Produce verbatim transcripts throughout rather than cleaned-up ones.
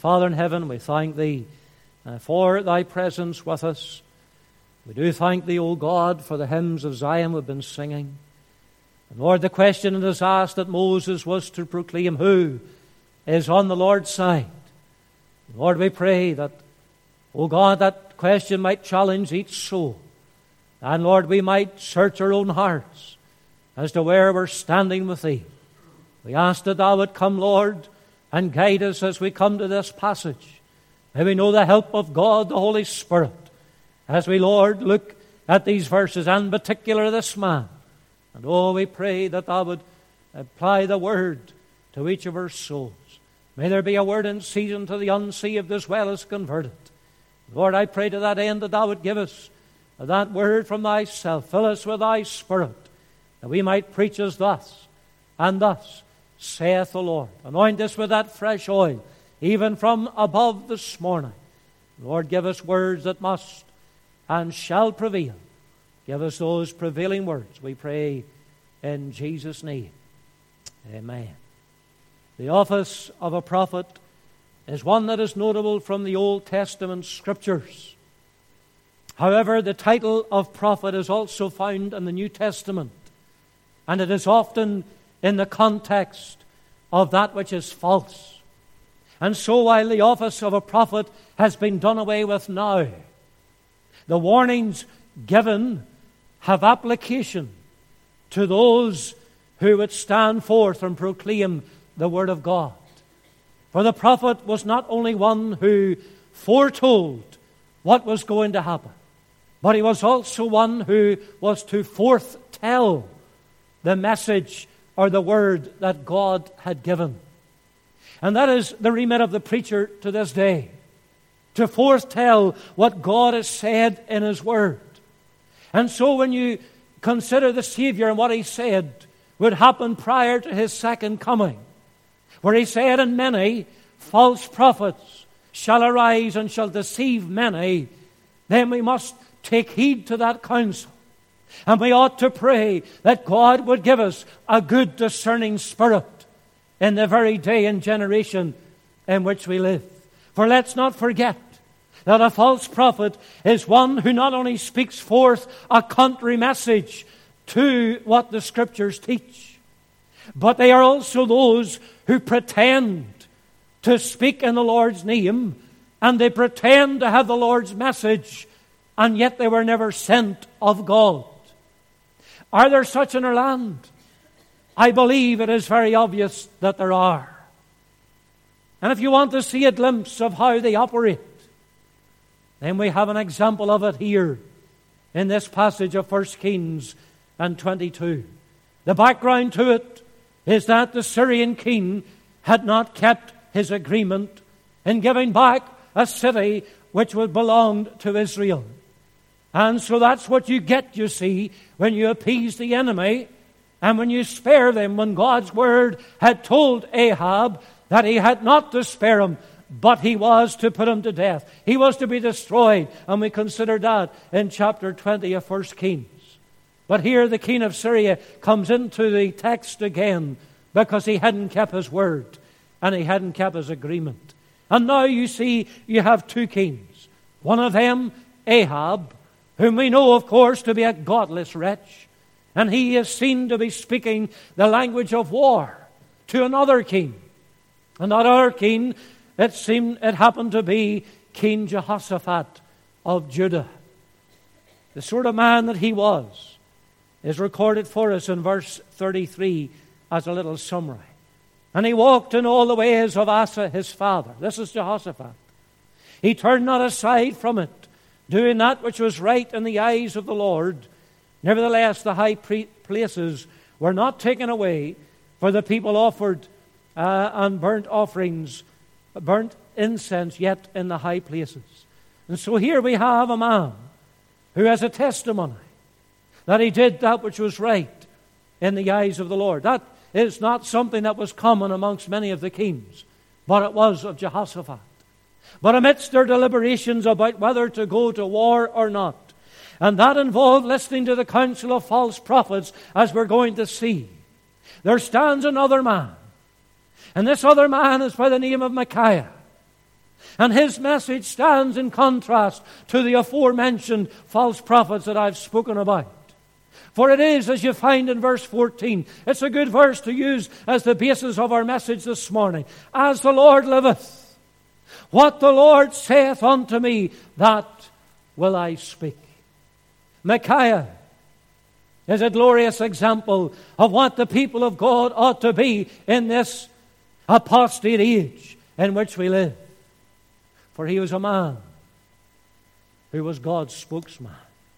Father in heaven, we thank Thee uh, for Thy presence with us. We do thank Thee, O God, for the hymns of Zion we've been singing. And Lord, the question that is asked that Moses was to proclaim, who is on the Lord's side? Lord, we pray that, O God, that question might challenge each soul. And Lord, we might search our own hearts as to where we're standing with Thee. We ask that Thou would come, Lord, and guide us as we come to this passage. May we know the help of God, the Holy Spirit, as we, Lord, look at these verses, and in particular this man. And oh, we pray that Thou would apply the word to each of our souls. May there be a word in season to the unsaved as well as converted. Lord, I pray to that end that Thou would give us that word from Thyself. Fill us with Thy Spirit, that we might preach as thus and thus saith the Lord. Anoint us with that fresh oil, even from above this morning. Lord, give us words that must and shall prevail. Give us those prevailing words, we pray in Jesus' name. Amen. The office of a prophet is one that is notable from the Old Testament Scriptures. However, the title of prophet is also found in the New Testament, and it is often in the context of that which is false. And so while the office of a prophet has been done away with now, the warnings given have application to those who would stand forth and proclaim the Word of God. For the prophet was not only one who foretold what was going to happen, but he was also one who was to foretell the message or the word that God had given. And that is the remit of the preacher to this day, to foretell what God has said in His Word. And so when you consider the Savior and what He said would happen prior to His second coming, where He said, "And many false prophets shall arise and shall deceive many," then we must take heed to that counsel. And we ought to pray that God would give us a good discerning spirit in the very day and generation in which we live. For let's not forget that a false prophet is one who not only speaks forth a contrary message to what the Scriptures teach, but they are also those who pretend to speak in the Lord's name, and they pretend to have the Lord's message, and yet they were never sent of God. Are there such in our land? I believe it is very obvious that there are. And if you want to see a glimpse of how they operate, then we have an example of it here in this passage of First Kings and twenty-two. The background to it is that the Syrian king had not kept his agreement in giving back a city which would belong to Israel. And so that's what you get, you see, when you appease the enemy and when you spare them, when God's word had told Ahab that he had not to spare him, but he was to put him to death. He was to be destroyed. And we considered that in chapter twenty of First Kings. But here the king of Syria comes into the text again because he hadn't kept his word and he hadn't kept his agreement. And now you see you have two kings. One of them, Ahab, whom we know, of course, to be a godless wretch. And he is seen to be speaking the language of war to another king. And that other king, it seemed, it happened to be King Jehoshaphat of Judah. The sort of man that he was is recorded for us in verse thirty-three as a little summary. And he walked in all the ways of Asa his father. This is Jehoshaphat. He turned not aside from it, doing that which was right in the eyes of the Lord. Nevertheless, the high places were not taken away, for the people offered uh, and burnt offerings, burnt incense yet in the high places. And so here we have a man who has a testimony that he did that which was right in the eyes of the Lord. That is not something that was common amongst many of the kings, but it was of Jehoshaphat. But amidst their deliberations about whether to go to war or not, and that involved listening to the counsel of false prophets, as we're going to see, there stands another man. And this other man is by the name of Micaiah. And his message stands in contrast to the aforementioned false prophets that I've spoken about. For it is, as you find in verse fourteen, it's a good verse to use as the basis of our message this morning. As the Lord liveth, what the Lord saith unto me, that will I speak. Micaiah is a glorious example of what the people of God ought to be in this apostate age in which we live. For he was a man who was God's spokesman.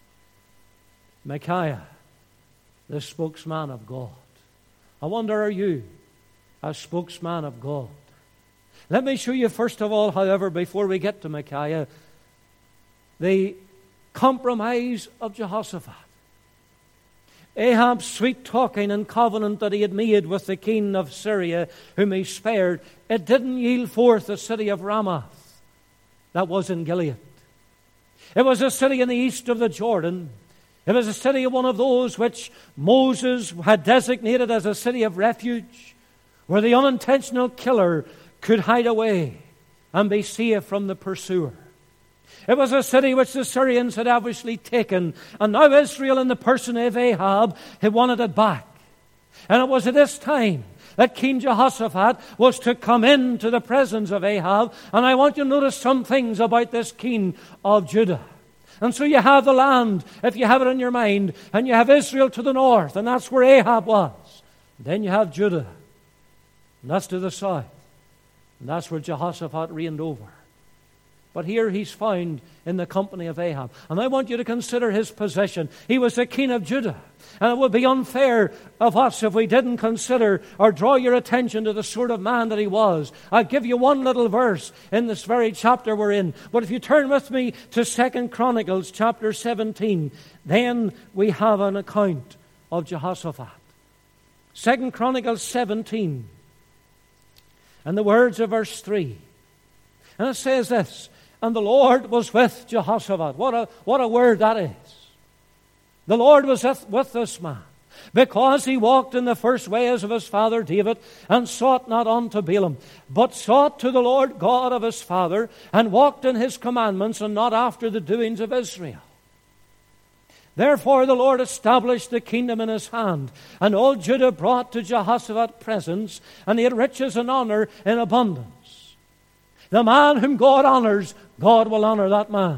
Micaiah, the spokesman of God. I wonder, are you a spokesman of God? Let me show you first of all, however, before we get to Micaiah, the compromise of Jehoshaphat. Ahab's sweet-talking and covenant that he had made with the king of Syria, whom he spared, it didn't yield forth the city of Ramoth that was in Gilead. It was a city in the east of the Jordan. It was a city of one of those which Moses had designated as a city of refuge, where the unintentional killer could hide away and be safe from the pursuer. It was a city which the Syrians had obviously taken, and now Israel, in the person of Ahab, had wanted it back. And it was at this time that King Jehoshaphat was to come into the presence of Ahab. And I want you to notice some things about this king of Judah. And so you have the land, if you have it in your mind, and you have Israel to the north, and that's where Ahab was. Then you have Judah, and that's to the south, and that's where Jehoshaphat reigned over. But here he's found in the company of Ahab. And I want you to consider his position. He was the king of Judah. And it would be unfair of us if we didn't consider or draw your attention to the sort of man that he was. I'll give you one little verse in this very chapter we're in. But if you turn with me to Second Chronicles chapter seventeen, then we have an account of Jehoshaphat. Second Chronicles seventeen, and the words of verse three. And it says this, and the Lord was with Jehoshaphat. What a, what a word that is. The Lord was with, with this man, because he walked in the first ways of his father David, and sought not unto Balaam, but sought to the Lord God of his father, and walked in his commandments, and not after the doings of Israel. Therefore the Lord established the kingdom in his hand, and all Judah brought to Jehoshaphat presents, and he had riches and honor in abundance. The man whom God honors, God will honor that man.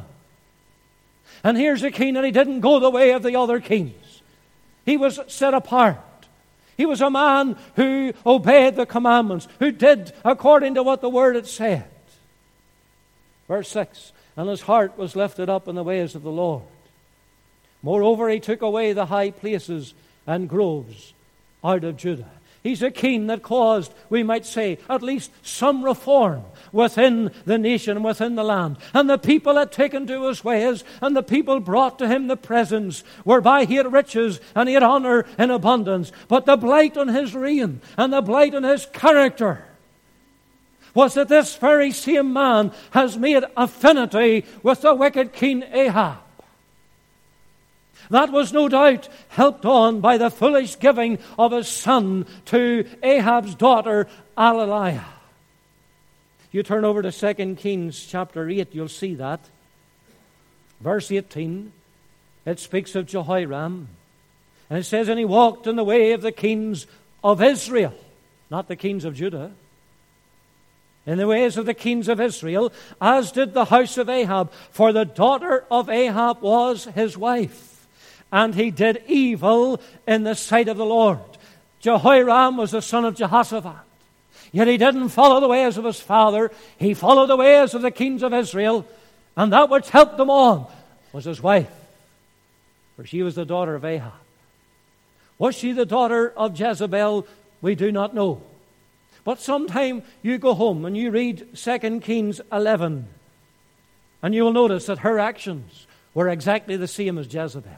And here's a king, and he didn't go the way of the other kings. He was set apart. He was a man who obeyed the commandments, who did according to what the word had said. Verse six, and his heart was lifted up in the ways of the Lord. Moreover, he took away the high places and groves out of Judah. He's a king that caused, we might say, at least some reform within the nation, within the land. And the people had taken to his ways, and the people brought to him the presents, whereby he had riches and he had honor in abundance. But the blight on his reign and the blight on his character was that this very same man has made affinity with the wicked king Ahab. That was no doubt helped on by the foolish giving of his son to Ahab's daughter, Athaliah. You turn over to Second Kings chapter eight, you'll see that. Verse eighteen, it speaks of Jehoram. And it says, and he walked in the way of the kings of Israel, not the kings of Judah. In the ways of the kings of Israel, as did the house of Ahab, for the daughter of Ahab was his wife. And he did evil in the sight of the Lord. Jehoram was the son of Jehoshaphat. Yet he didn't follow the ways of his father. He followed the ways of the kings of Israel. And that which helped them on was his wife. For she was the daughter of Ahab. Was she the daughter of Jezebel? We do not know. But sometime you go home and you read Second Kings eleven. And you will notice that her actions were exactly the same as Jezebel's.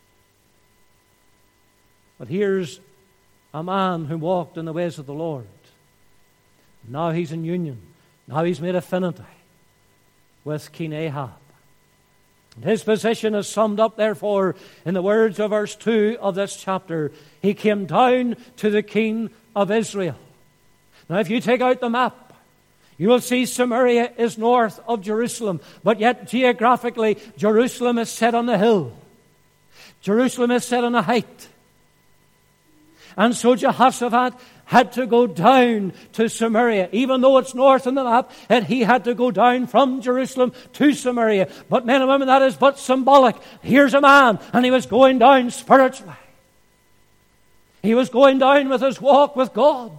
But here's a man who walked in the ways of the Lord. Now he's in union. Now he's made affinity with King Ahab. And his position is summed up, therefore, in the words of verse two of this chapter. He came down to the king of Israel. Now, if you take out the map, You will see Samaria is north of Jerusalem, but yet geographically Jerusalem is set on the hill. Jerusalem is set on a height. And so Jehoshaphat had to go down to Samaria. Even though it's north on the map, and he had to go down from Jerusalem to Samaria. But men and women, that is but symbolic. Here's a man, and he was going down spiritually. He was going down with his walk with God.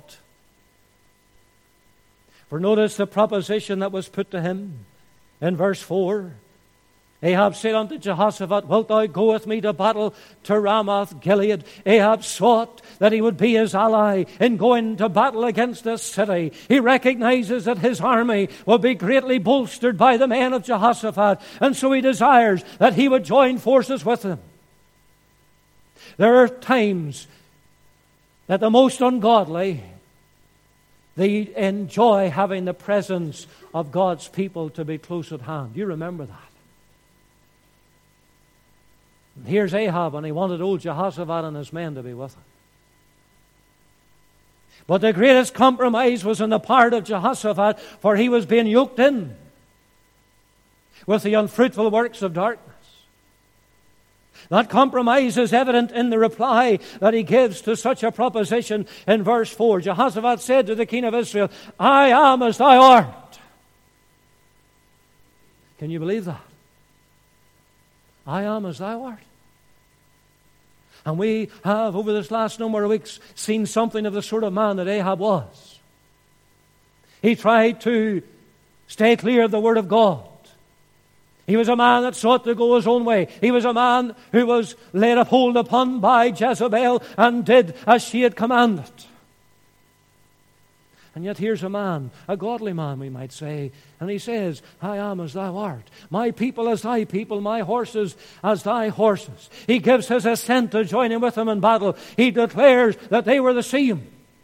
For notice the proposition that was put to him in verse four. Ahab said unto Jehoshaphat, Wilt thou go with me to battle to Ramoth Gilead? Ahab sought that he would be his ally in going to battle against this city. He recognizes that his army will be greatly bolstered by the men of Jehoshaphat, and so he desires that he would join forces with them. There are times that the most ungodly, they enjoy having the presence of God's people to be close at hand. You remember that. And here's Ahab, and he wanted old Jehoshaphat and his men to be with him. But the greatest compromise was on the part of Jehoshaphat, for he was being yoked in with the unfruitful works of darkness. That compromise is evident in the reply that he gives to such a proposition in verse four. Jehoshaphat said to the king of Israel, I am as thou art. Can you believe that? I am as thou art. And we have, over this last number of weeks, seen something of the sort of man that Ahab was. He tried to stay clear of the Word of God. He was a man that sought to go his own way. He was a man who was laid hold upon by Jezebel and did as she had commanded. And yet here's a man, a godly man we might say, and he says, I am as thou art. My people as thy people, my horses as thy horses. He gives his assent to join in with him in battle. He declares that they were the same.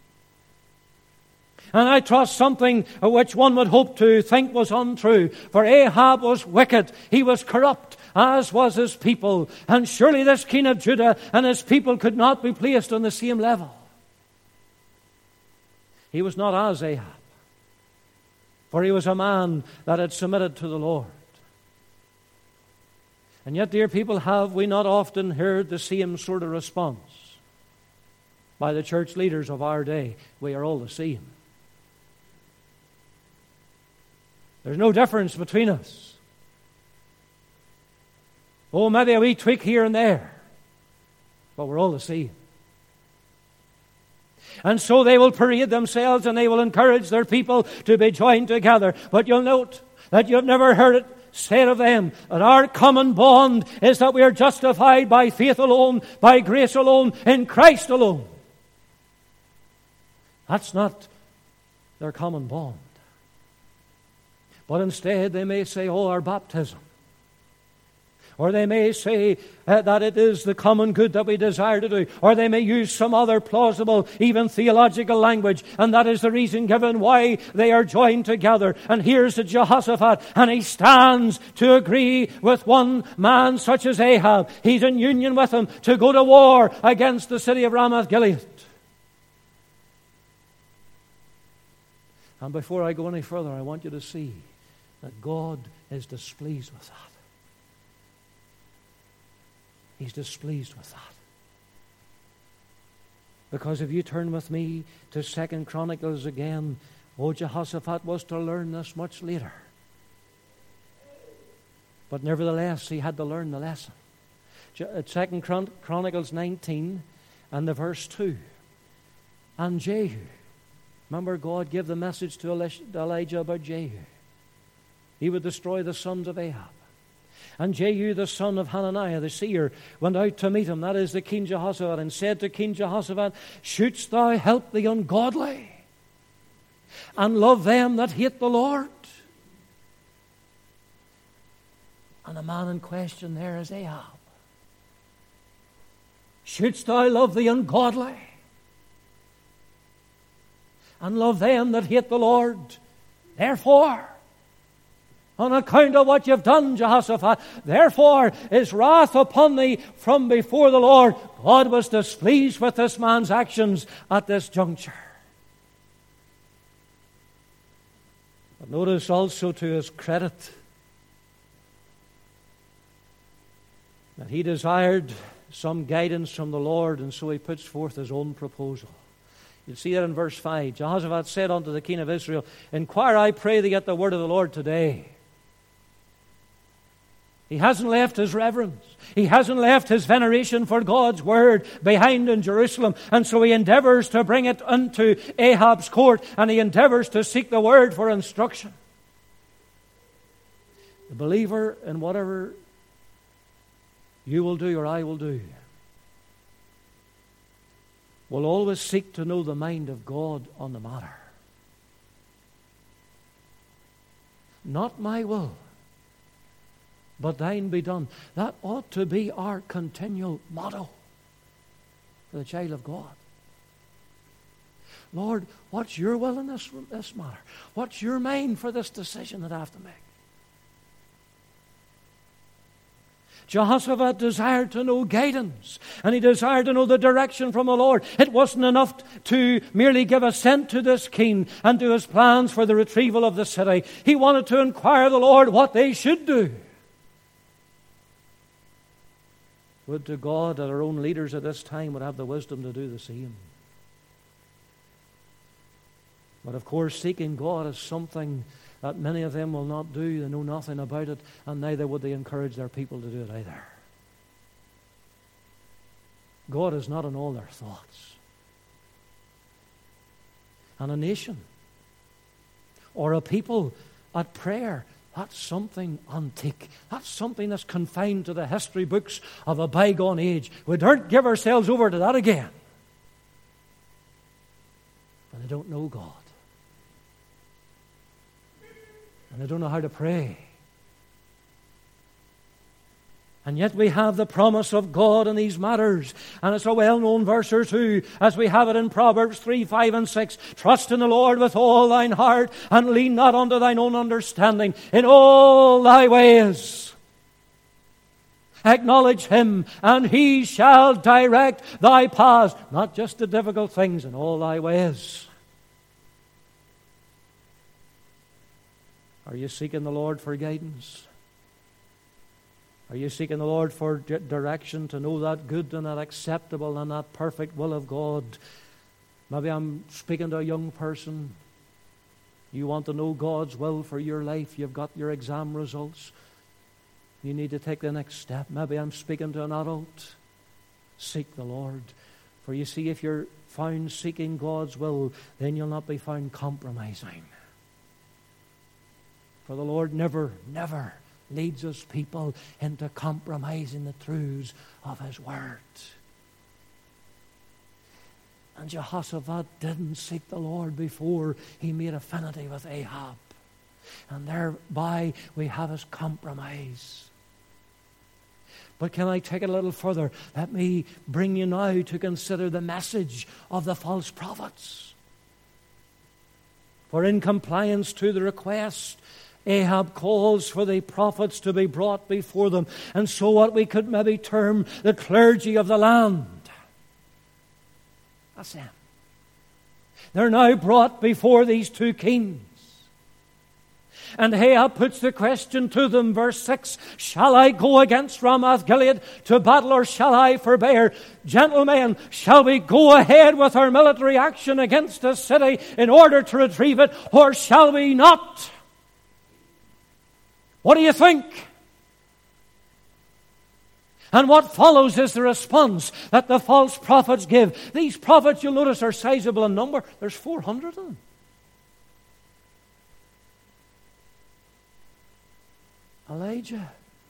And I trust something which one would hope to think was untrue. For Ahab was wicked. He was corrupt, as was his people. And surely this king of Judah and his people could not be placed on the same level. He was not as Ahab, for he was a man that had submitted to the Lord. And yet, dear people, have we not often heard the same sort of response by the church leaders of our day? We are all the same. There's no difference between us. Oh, maybe a wee tweak here and there, but we're all the same. And so they will parade themselves and they will encourage their people to be joined together. But you'll note that you've never heard it said of them that our common bond is that we are justified by faith alone, by grace alone, in Christ alone. That's not their common bond. But instead they may say, oh, our baptism. Or they may say uh, that it is the common good that we desire to do. Or they may use some other plausible, even theological language. And that is the reason given why they are joined together. And here's the Jehoshaphat, and he stands to agree with one man such as Ahab. He's in union with him to go to war against the city of Ramoth Gilead. And before I go any further, I want you to see that God is displeased with that. He's displeased with that. Because if you turn with me to Second Chronicles again, oh, Jehoshaphat was to learn this much later. But nevertheless, he had to learn the lesson. Second Chronicles nineteen and the verse two. And Jehu. Remember, God gave the message to Elijah about Jehu. He would destroy the sons of Ahab. And Jehu, the son of Hananiah, the seer, went out to meet him, that is the King Jehoshaphat, and said to King Jehoshaphat, shouldst thou help the ungodly and love them that hate the Lord? And the man in question there is Ahab. Shouldst thou love the ungodly and love them that hate the Lord? Therefore, on account of what you've done, Jehoshaphat, therefore is wrath upon thee from before the Lord. God was displeased with this man's actions at this juncture. But notice also to his credit that he desired some guidance from the Lord, and so he puts forth his own proposal. You'll see that in verse five. Jehoshaphat said unto the king of Israel, Inquire, I pray thee, at the word of the Lord today. He hasn't left his reverence. He hasn't left his veneration for God's word behind in Jerusalem. And so he endeavors to bring it unto Ahab's court, and he endeavors to seek the word for instruction. The believer, in whatever you will do or I will do, will always seek to know the mind of God on the matter. Not my will, but thine be done. That ought to be our continual motto for the child of God. Lord, what's your will in this, this matter? What's your mind for this decision that I have to make? Jehoshaphat desired to know guidance, and he desired to know the direction from the Lord. It wasn't enough to merely give assent to this king and to his plans for the retrieval of the city. He wanted to inquire of the Lord what they should do. Would to God that our own leaders at this time would have the wisdom to do the same. But of course, seeking God is something that many of them will not do. They know nothing about it, and neither would they encourage their people to do it either. God is not in all their thoughts. And a nation or a people at prayer, that's something antique. That's something that's confined to the history books of a bygone age. We don't give ourselves over to that again. But they don't know God. And they don't know how to pray. And yet we have the promise of God in these matters. And it's a well-known verse or two, as we have it in Proverbs three, five, and six. Trust in the Lord with all thine heart, and lean not unto thine own understanding. In all thy ways acknowledge him, and he shall direct thy paths. Not just the difficult things, in all thy ways. Are you seeking the Lord for guidance? Are you seeking the Lord for di- direction to know that good and that acceptable and that perfect will of God? Maybe I'm speaking to a young person. You want to know God's will for your life. You've got your exam results. You need to take the next step. Maybe I'm speaking to an adult. Seek the Lord. For you see, if you're found seeking God's will, then you'll not be found compromising. For the Lord never, never leads us people into compromising the truths of his word. And Jehoshaphat didn't seek the Lord before he made affinity with Ahab. And thereby we have his compromise. But can I take it a little further? Let me bring you now to consider the message of the false prophets. For in compliance to the request, Ahab calls for the prophets to be brought before them. And so what we could maybe term the clergy of the land. That's them. They're now brought before these two kings. And Ahab puts the question to them, verse six, shall I go against Ramoth-Gilead to battle, or shall I forbear? Gentlemen, shall we go ahead with our military action against the city in order to retrieve it, or shall we not? What do you think? And what follows is the response that the false prophets give. These prophets, you'll notice, are sizable in number. There's four hundred of them. Elijah,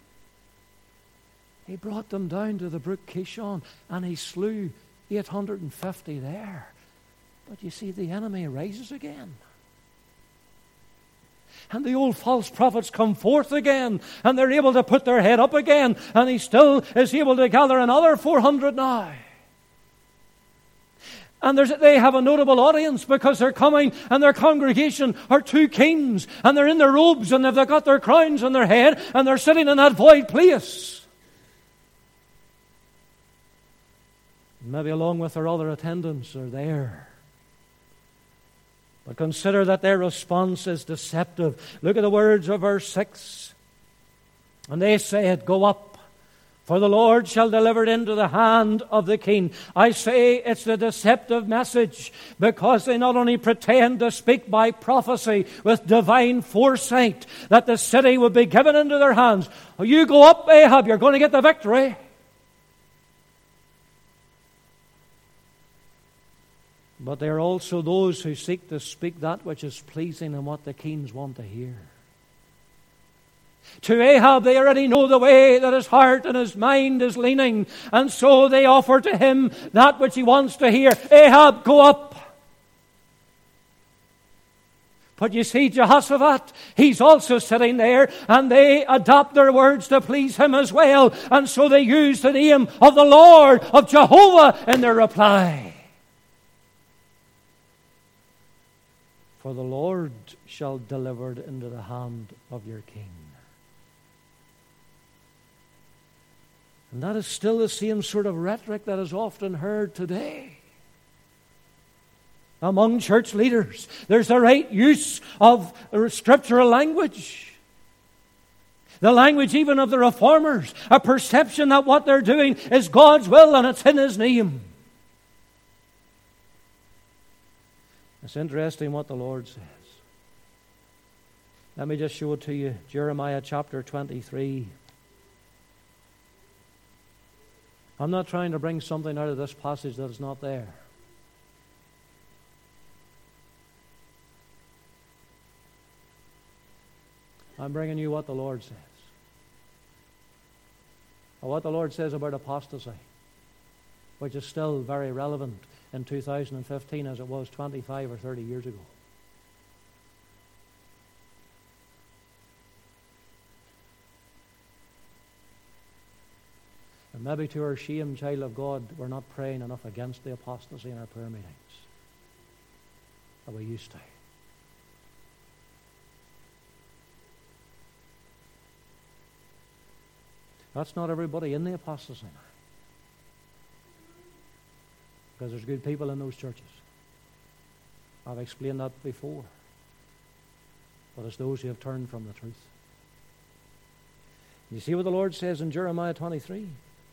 he brought them down to the brook Kishon, and he slew eight hundred fifty there. But you see, the enemy rises again. And the old false prophets come forth again, and they're able to put their head up again, and he still is able to gather another four hundred now. And there's, they have a notable audience, because they're coming, and their congregation are two kings, and they're in their robes, and they've got their crowns on their head, and they're sitting in that void place. Maybe along with their other attendants are there. But consider that their response is deceptive. Look at the words of verse six. And they said, Go up, for the Lord shall deliver it into the hand of the king. I say it's the deceptive message, because they not only pretend to speak by prophecy with divine foresight that the city would be given into their hands. Oh, you go up, Ahab, you're going to get the victory. But there are also those who seek to speak that which is pleasing and what the kings want to hear. To Ahab, they already know the way that his heart and his mind is leaning, and so they offer to him that which he wants to hear. Ahab, go up. But you see, Jehoshaphat, he's also sitting there, and they adopt their words to please him as well, and so they use the name of the Lord, of Jehovah, in their reply. For the Lord shall deliver it into the hand of your king. And that is still the same sort of rhetoric that is often heard today among church leaders. There's the right use of scriptural language. The language even of the reformers. A perception that what they're doing is God's will and it's in His name. It's interesting what the Lord says. Let me just show it to you. Jeremiah chapter twenty-three. I'm not trying to bring something out of this passage that is not there. I'm bringing you what the Lord says. Or what the Lord says about apostasy, which is still very relevant in two thousand fifteen as it was twenty-five or thirty years ago. And maybe to our shame, child of God, we're not praying enough against the apostasy in our prayer meetings that we used to. That's not everybody in the apostasy now. Because there's good people in those churches. I've explained that before. But it's those who have turned from the truth. You see what the Lord says in Jeremiah twenty-three?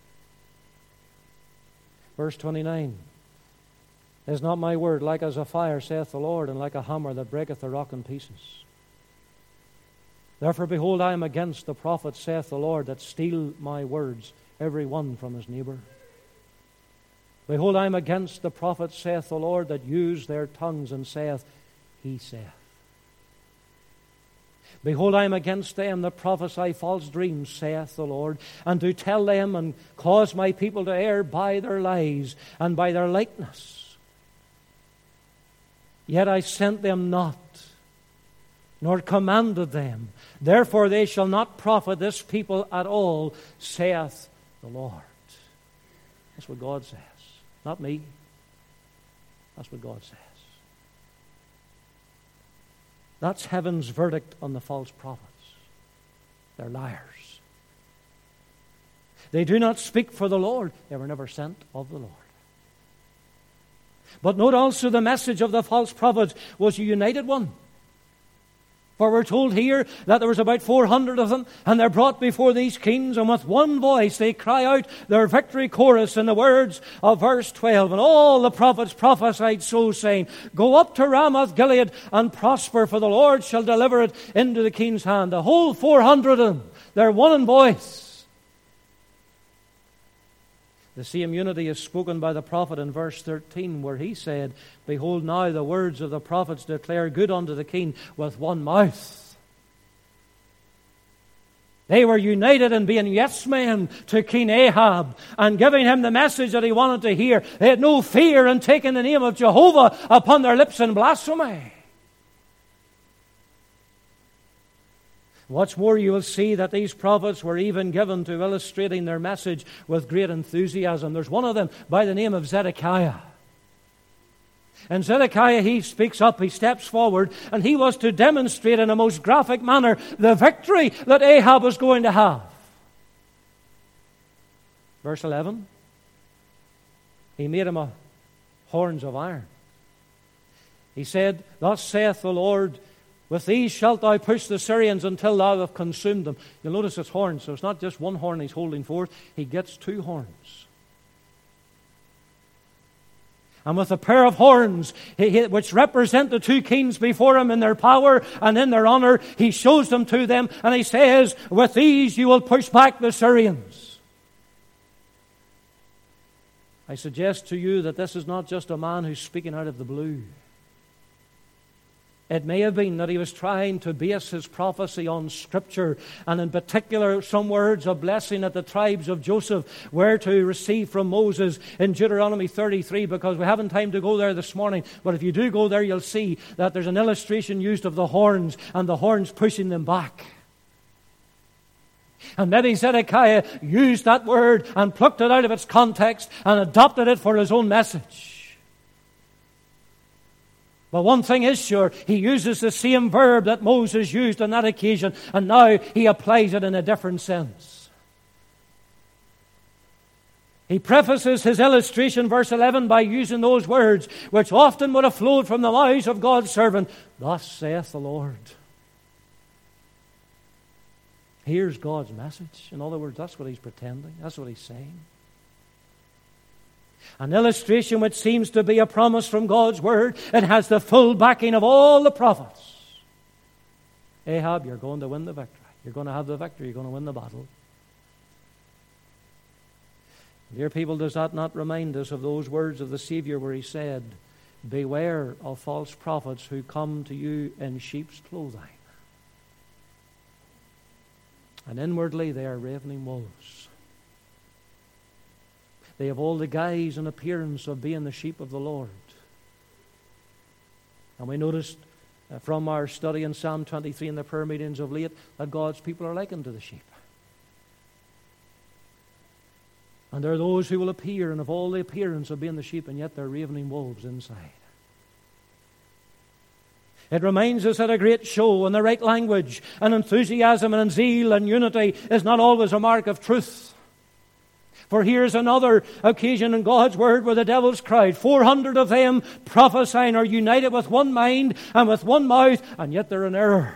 Verse twenty-nine. Is not my word like as a fire, saith the Lord, and like a hammer that breaketh the rock in pieces? Therefore, behold, I am against the prophets, saith the Lord, that steal my words, every one from his neighbor. Behold, I am against the prophets, saith the Lord, that use their tongues, and saith, He saith. Behold, I am against them that prophesy false dreams, saith the Lord, and do tell them, and cause my people to err by their lies, and by their likeness. Yet I sent them not, nor commanded them. Therefore they shall not profit this people at all, saith the Lord. That's what God says. Not me. That's what God says. That's heaven's verdict on the false prophets. They're liars. They do not speak for the Lord. They were never sent of the Lord. But note also the message of the false prophets was a united one. For we're told here that there was about four hundred of them, and they're brought before these kings, and with one voice they cry out their victory chorus in the words of verse twelve. And all the prophets prophesied so, saying, Go up to Ramoth Gilead and prosper, for the Lord shall deliver it into the king's hand. The whole four hundred of them, they're one in voice. The same unity is spoken by the prophet in verse thirteen, where he said, Behold, now the words of the prophets declare good unto the king with one mouth. They were united in being yes men to King Ahab and giving him the message that he wanted to hear. They had no fear in taking the name of Jehovah upon their lips in blasphemy. What's more, you will see that these prophets were even given to illustrating their message with great enthusiasm. There's one of them by the name of Zedekiah. And Zedekiah, he speaks up, he steps forward, and he was to demonstrate in a most graphic manner the victory that Ahab was going to have. Verse eleven. He made him a horns of iron. He said, thus saith the Lord, with these shalt thou push the Syrians until thou have consumed them. You'll notice it's horns, so it's not just one horn he's holding forth. He gets two horns. And with a pair of horns, he, he, which represent the two kings before him in their power and in their honor, he shows them to them, and he says, with these you will push back the Syrians. I suggest to you that this is not just a man who's speaking out of the blue. It may have been that he was trying to base his prophecy on Scripture, and in particular some words of blessing that the tribes of Joseph were to receive from Moses in Deuteronomy thirty-three, because we haven't time to go there this morning, but if you do go there you'll see that there's an illustration used of the horns and the horns pushing them back. And maybe Zedekiah used that word and plucked it out of its context and adopted it for his own message. But one thing is sure, he uses the same verb that Moses used on that occasion, and now he applies it in a different sense. He prefaces his illustration, verse eleven, by using those words which often would have flowed from the mouths of God's servant. Thus saith the Lord. Here's God's message. In other words, that's what he's pretending. That's what he's saying. An illustration which seems to be a promise from God's Word. It has the full backing of all the prophets. Ahab, you're going to win the victory. You're going to have the victory. You're going to win the battle. Dear people, does that not remind us of those words of the Savior where he said, beware of false prophets who come to you in sheep's clothing, and inwardly they are ravening wolves. They have all the guise and appearance of being the sheep of the Lord. And we noticed uh, from our study in Psalm twenty-three in the prayer meetings of late that God's people are likened to the sheep. And there are those who will appear and have all the appearance of being the sheep, and yet they're ravening wolves inside. It reminds us that a great show and the right language and enthusiasm and zeal and unity is not always a mark of truth. For here's another occasion in God's Word where the devil's crowd, four hundred of them prophesying, are united with one mind and with one mouth, and yet they're in error.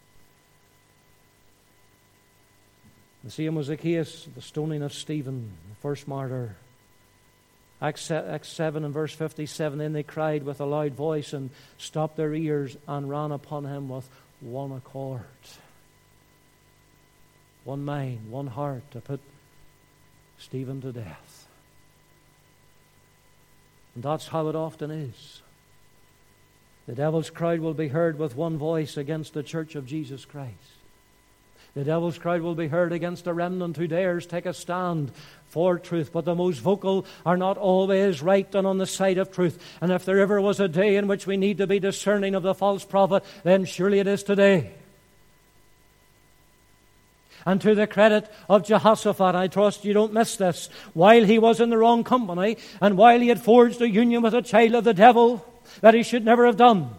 The same was the case, the stoning of Stephen, the first martyr. Acts seven and verse fifty-seven, then they cried with a loud voice and stopped their ears and ran upon him with one accord. One mind, one heart to put Stephen to death. And that's how it often is. The devil's crowd will be heard with one voice against the church of Jesus Christ. The devil's crowd will be heard against a remnant who dares take a stand for truth. But the most vocal are not always right and on the side of truth. And if there ever was a day in which we need to be discerning of the false prophet, then surely it is today. And to the credit of Jehoshaphat, I trust you don't miss this, while he was in the wrong company and while he had forged a union with a child of the devil that he should never have done,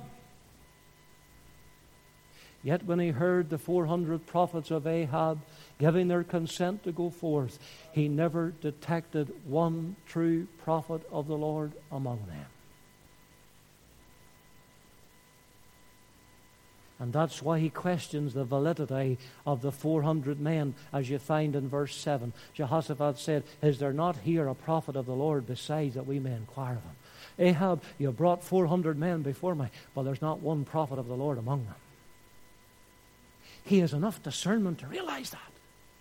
yet when he heard the four hundred prophets of Ahab giving their consent to go forth, he never detected one true prophet of the Lord among them. And that's why he questions the validity of the four hundred men, as you find in verse seven. Jehoshaphat said, is there not here a prophet of the Lord besides that we may inquire of him? Ahab, you brought four hundred men before me, but there's not one prophet of the Lord among them. He has enough discernment to realize that.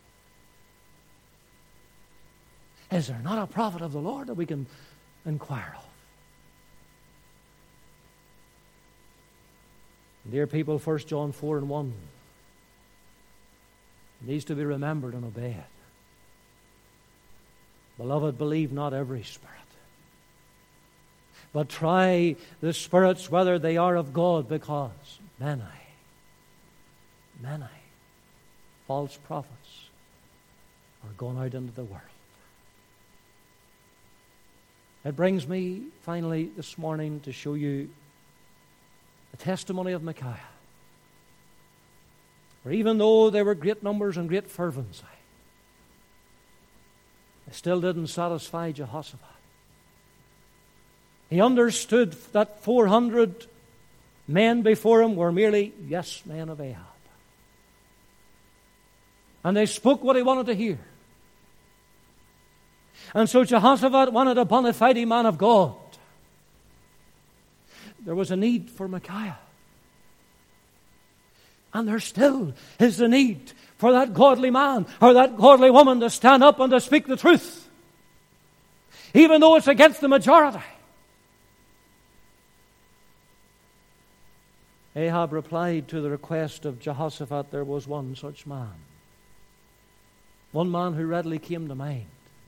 Is there not a prophet of the Lord that we can inquire of? Dear people, First John four and one needs to be remembered and obeyed. Beloved, believe not every spirit, but try the spirits whether they are of God, because many, many false prophets are gone out into the world. It brings me finally this morning to show you the testimony of Micaiah. For even though there were great numbers and great fervency, it still didn't satisfy Jehoshaphat. He understood that four hundred men before him were merely yes men of Ahab. And they spoke what he wanted to hear. And so Jehoshaphat wanted a bona fide man of God. There was a need for Micaiah. And there still is a need for that godly man or that godly woman to stand up and to speak the truth, even though it's against the majority. Ahab replied to the request of Jehoshaphat, there was one such man. One man who readily came to mind.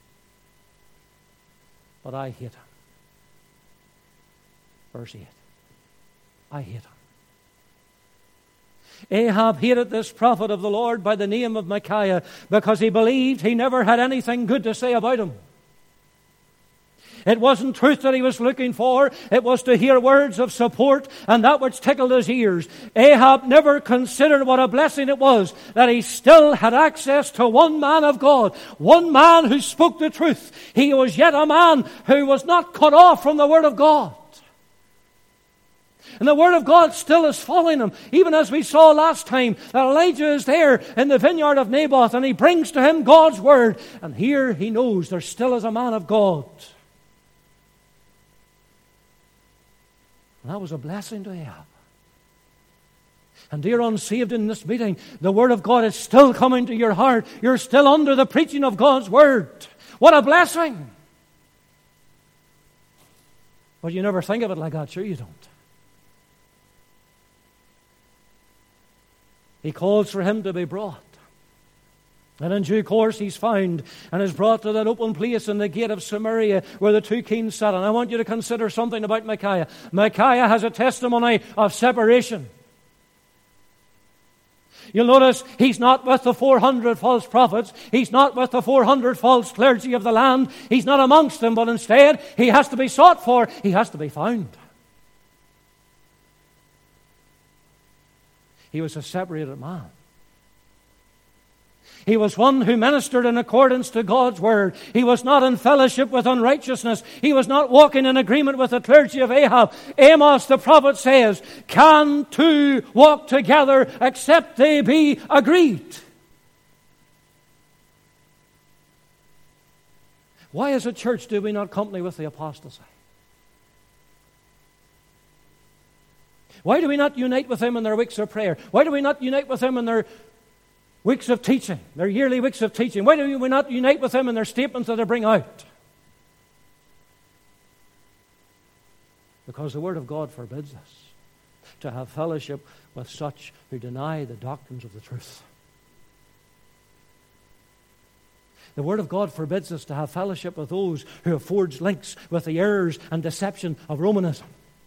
But I hate him. Verse eight. I hate him. Ahab hated this prophet of the Lord by the name of Micaiah because he believed he never had anything good to say about him. It wasn't truth that he was looking for. It was to hear words of support and that which tickled his ears. Ahab never considered what a blessing it was that he still had access to one man of God, one man who spoke the truth. He was yet a man who was not cut off from the Word of God. And the Word of God still is following him. Even as we saw last time, that Elijah is there in the vineyard of Naboth and he brings to him God's Word. And here he knows there still is a man of God. And that was a blessing to Ahab. And dear unsaved in this meeting, the Word of God is still coming to your heart. You're still under the preaching of God's Word. What a blessing! But you never think of it like that. Sure you don't. He calls for him to be brought. And in due course he's found and is brought to that open place in the gate of Samaria where the two kings sat. And I want you to consider something about Micaiah. Micaiah has a testimony of separation. You'll notice he's not with the four hundred false prophets. He's not with the four hundred false clergy of the land. He's not amongst them, but instead he has to be sought for. He has to be found. He was a separated man. He was one who ministered in accordance to God's Word. He was not in fellowship with unrighteousness. He was not walking in agreement with the clergy of Ahab. Amos the prophet says, can two walk together except they be agreed? Why as a church do we not company with the apostasy? Why do we not unite with them in their weeks of prayer? Why do we not unite with them in their weeks of teaching, their yearly weeks of teaching? Why do we not unite with them in their statements that they bring out? Because the Word of God forbids us to have fellowship with such who deny the doctrines of the truth. The Word of God forbids us to have fellowship with those who have forged links with the errors and deception of Romanism.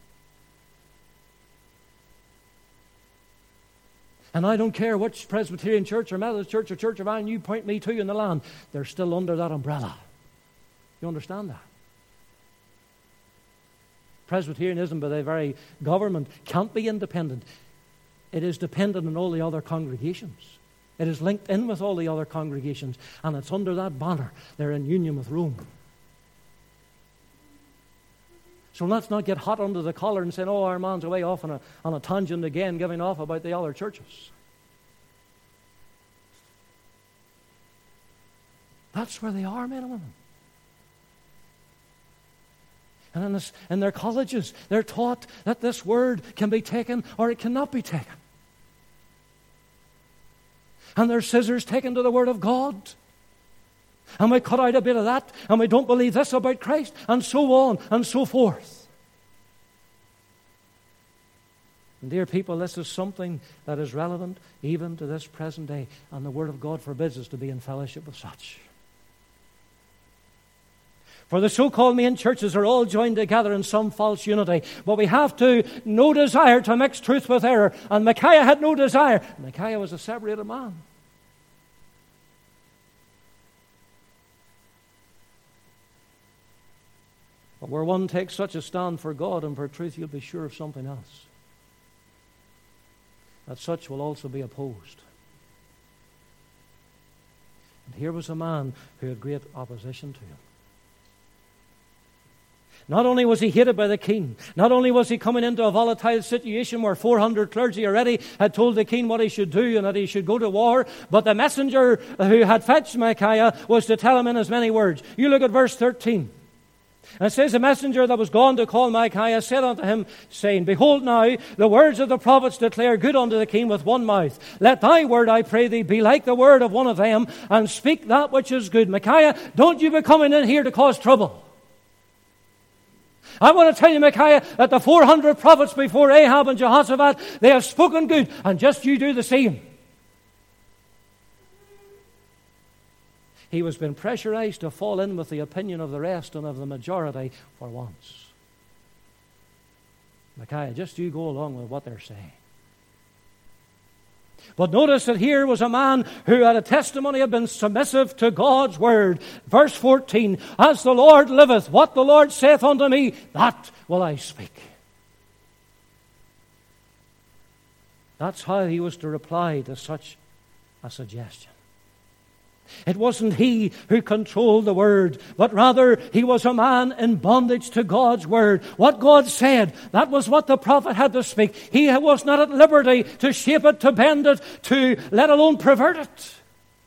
And I don't care which Presbyterian church or Methodist church or Church of Ireland you point me to in the land, they're still under that umbrella. You understand that? Presbyterianism, by the very government, can't be independent. It is dependent on all the other congregations. It is linked in with all the other congregations, and it's under that banner. They're in union with Rome. So let's not get hot under the collar and say, oh, our man's away off on a, on a tangent again, giving off about the other churches. That's where they are, men and women. And in, this, in their colleges, they're taught that this word can be taken or it cannot be taken. And their scissors taken to the Word of God. And we cut out a bit of that, and we don't believe this about Christ, and so on and so forth. And dear people, this is something that is relevant even to this present day, and the Word of God forbids us to be in fellowship with such. For the so-called main churches are all joined together in some false unity, but we have to no desire to mix truth with error, and Micaiah had no desire. Micaiah was a separated man. But where one takes such a stand for God and for truth, you'll be sure of something else. That such will also be opposed. And here was a man who had great opposition to him. Not only was he hated by the king, not only was he coming into a volatile situation where four hundred clergy already had told the king what he should do and that he should go to war, but the messenger who had fetched Micaiah was to tell him in as many words. You look at verse thirteen. And it says, the messenger that was gone to call Micaiah said unto him, saying, Behold now, the words of the prophets declare good unto the king with one mouth. Let thy word, I pray thee, be like the word of one of them, and speak that which is good. Micaiah, don't you be coming in here to cause trouble. I want to tell you, Micaiah, that the four hundred prophets before Ahab and Jehoshaphat, they have spoken good, and just you do the same. He was being pressurized to fall in with the opinion of the rest and of the majority for once. Micaiah, just you go along with what they're saying. But notice that here was a man who had a testimony of being submissive to God's word. Verse fourteen, As the Lord liveth, what the Lord saith unto me, that will I speak. That's how he was to reply to such a suggestion. It wasn't he who controlled the word, but rather he was a man in bondage to God's word. What God said, that was what the prophet had to speak. He was not at liberty to shape it, to bend it, to let alone pervert it.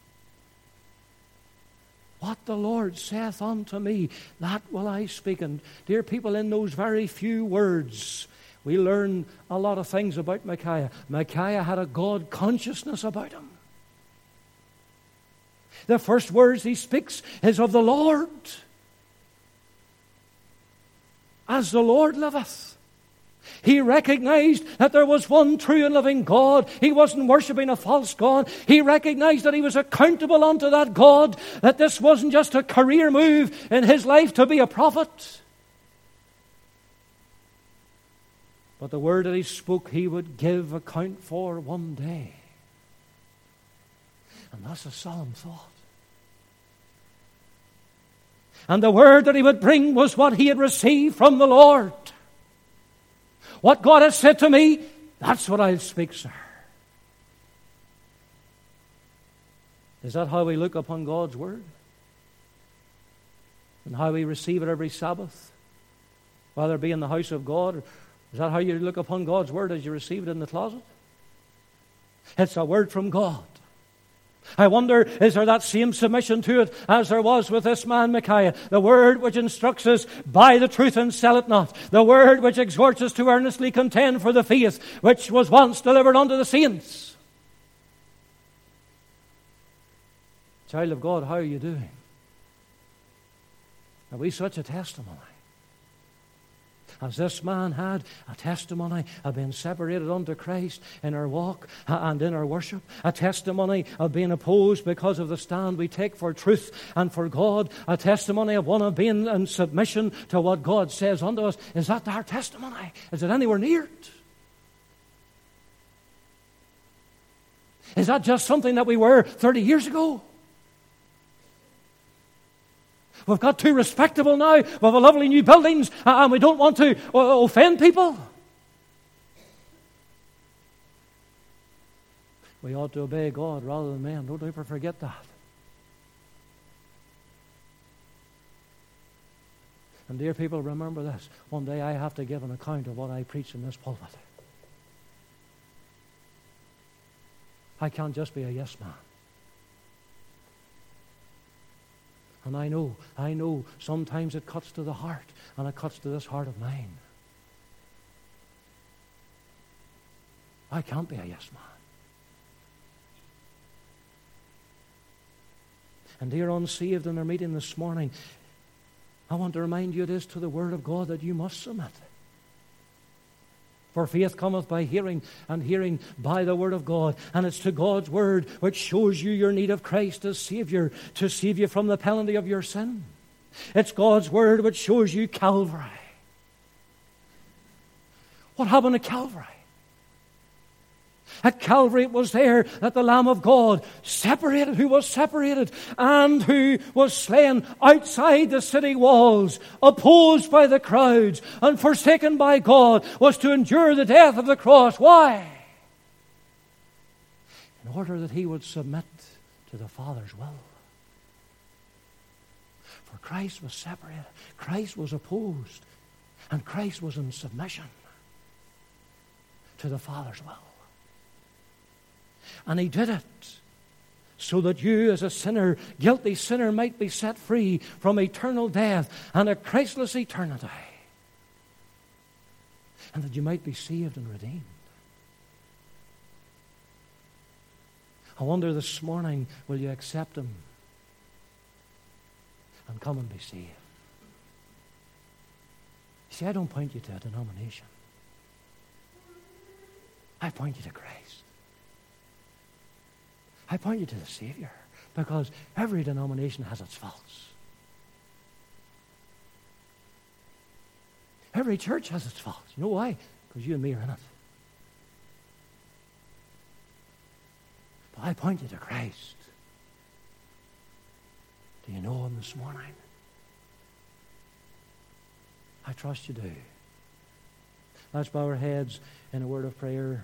What the Lord saith unto me, that will I speak. And dear people, in those very few words, we learn a lot of things about Micaiah. Micaiah had a God consciousness about him. The first words he speaks is of the Lord. As the Lord liveth. He recognized that there was one true and living God. He wasn't worshiping a false God. He recognized that he was accountable unto that God, that this wasn't just a career move in his life to be a prophet. But the word that he spoke, he would give account for one day. And that's a solemn thought. And the word that he would bring was what he had received from the Lord. What God has said to me, that's what I'll speak, sir. Is that how we look upon God's word? And how we receive it every Sabbath? Whether it be in the house of God, or is that how you look upon God's word as you receive it in the closet? It's a word from God. I wonder, is there that same submission to it as there was with this man Micaiah? The word which instructs us, buy the truth and sell it not. The word which exhorts us to earnestly contend for the faith which was once delivered unto the saints. Child of God, how are you doing? Are we such a testimony? As this man had a testimony of being separated unto Christ in our walk and in our worship, a testimony of being opposed because of the stand we take for truth and for God, a testimony of one of being in submission to what God says unto us. Is that our testimony? Is it anywhere near it? Is that just something that we were thirty years ago? We've got too respectable now. We have a lovely new buildings and we don't want to offend people. We ought to obey God rather than men. Don't ever forget that. And dear people, remember this. One day I have to give an account of what I preach in this pulpit. I can't just be a yes man. And I know, I know, sometimes it cuts to the heart, and it cuts to this heart of mine. I can't be a yes man. And dear unsaved in our meeting this morning, I want to remind you it is to the Word of God that you must submit. For faith cometh by hearing, and hearing by the Word of God. And it's to God's Word which shows you your need of Christ as Savior, to save you from the penalty of your sin. It's God's Word which shows you Calvary. What happened at Calvary? At Calvary it was there that the Lamb of God separated, who was separated and who was slain outside the city walls, opposed by the crowds and forsaken by God, was to endure the death of the cross. Why? In order that he would submit to the Father's will. For Christ was separated. Christ was opposed. And Christ was in submission to the Father's will. And he did it so that you as a sinner, guilty sinner, might be set free from eternal death and a Christless eternity. And that you might be saved and redeemed. I wonder this morning, will you accept him and come and be saved? See, I don't point you to a denomination. I point you to Christ. I point you to the Savior, because every denomination has its faults. Every church has its faults. You know why? Because you and me are in it. But I point you to Christ. Do you know him this morning? I trust you do. Let's bow our heads in a word of prayer.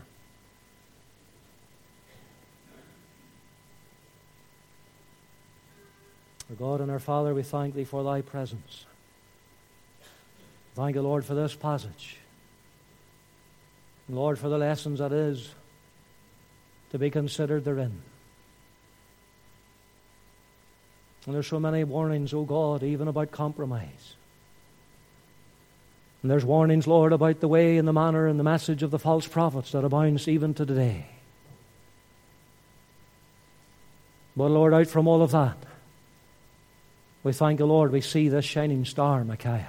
Our God and our Father, we thank thee for thy presence. Thank you, Lord, for this passage. Lord, for the lessons that is to be considered therein. And there's so many warnings, O God, even about compromise. And there's warnings, Lord, about the way and the manner and the message of the false prophets that abounds even to today. But Lord, out from all of that, we thank you, Lord, we see this shining star, Micaiah.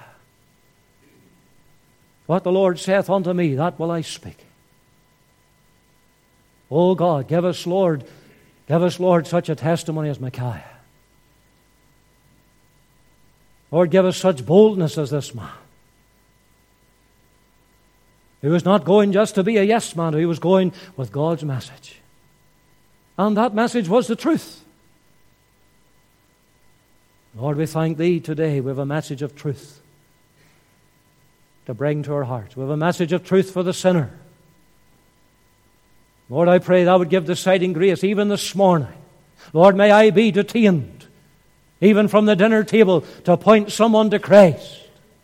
What the Lord saith unto me, that will I speak. Oh God, give us, Lord, give us, Lord, such a testimony as Micaiah. Lord, give us such boldness as this man. He was not going just to be a yes man, he was going with God's message. And that message was the truth. Lord, we thank thee today. We have a message of truth to bring to our hearts. We have a message of truth for the sinner. Lord, I pray thou would give deciding grace even this morning. Lord, may I be detained, even from the dinner table, to point someone to Christ.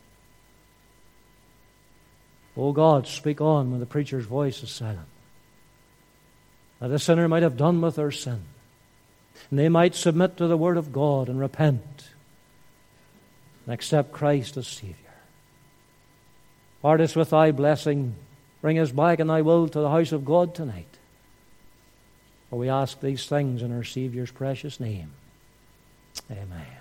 Oh God, speak on when the preacher's voice is silent, that the sinner might have done with their sin, and they might submit to the word of God and repent and accept Christ as Savior. Part us with thy blessing. Bring us back in thy will to the house of God tonight. For we ask these things in our Savior's precious name. Amen.